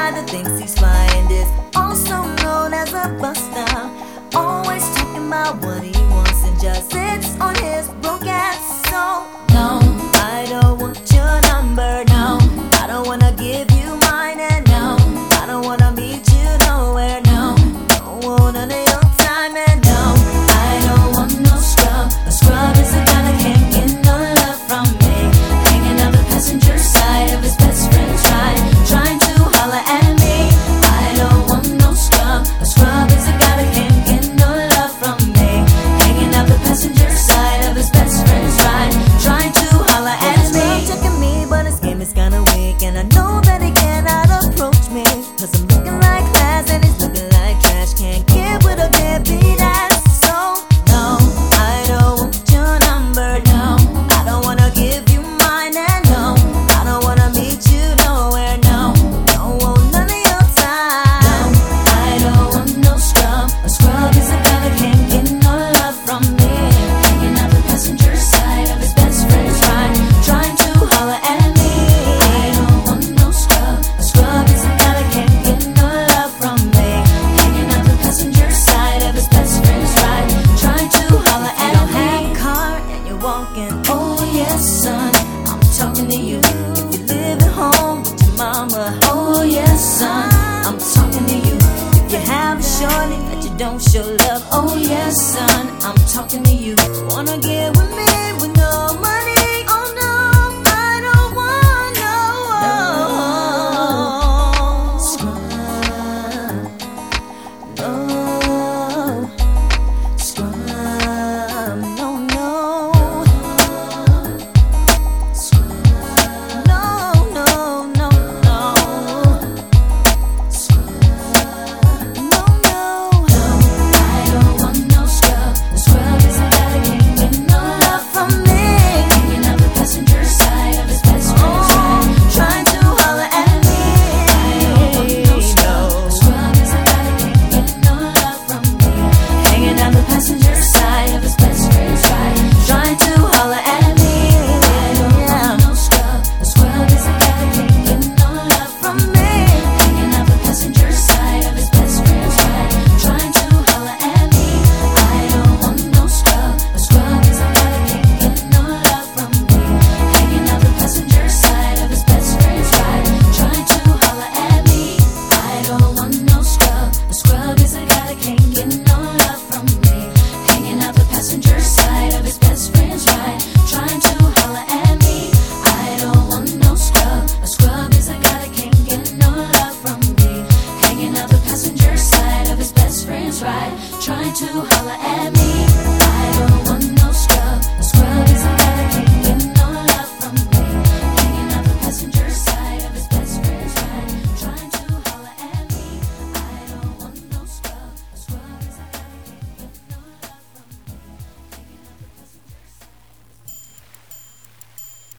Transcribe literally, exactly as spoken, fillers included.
rider thinks he's flying this, also known as a buster. Always talking about what he wants and just sits on his broke ass. So no, I don't want your number. No, I don't wanna give you mine. And no, I don't wanna meet you nowhere. No, don't want none of your time. And no, I don't want no scrub. A scrub is a guy that can't get no love from me, hanging out the passenger side of his best friend's ride, trying to holler at me. I don't want no scrub. A scrub is a guy that can't get no love from me, hanging out the passenger side of his best friend's ride, trying to holler at me. He's checking me, but his game is kinda weak, and I know that he cannot approach me, cause I'm looking like class and he's looking like trash. Can't get with a deadbeat ass. So no, I don't want your number. No, I don't wanna give you mine. And no, I don't wanna meet you nowhere. No, don't want none of your time. No, I don't want no scrub. A scrub is a guy that can't get no love from me, hanging out the passenger side of his best friend's ride, trying to holler at me. I don't want no scrub. A scrub is a guy that can't get no love from me, hanging out the passenger side of his best friend's ride, trying to holler at me. You don't have a car and you're walking. Oh yes, son, I'm talking to you. If you live at home with your mama. Oh yes, son, I'm talking to you. If you have a shorty that you don't show love. Oh yes, son, I'm talking to you. Wanna get with me with no money?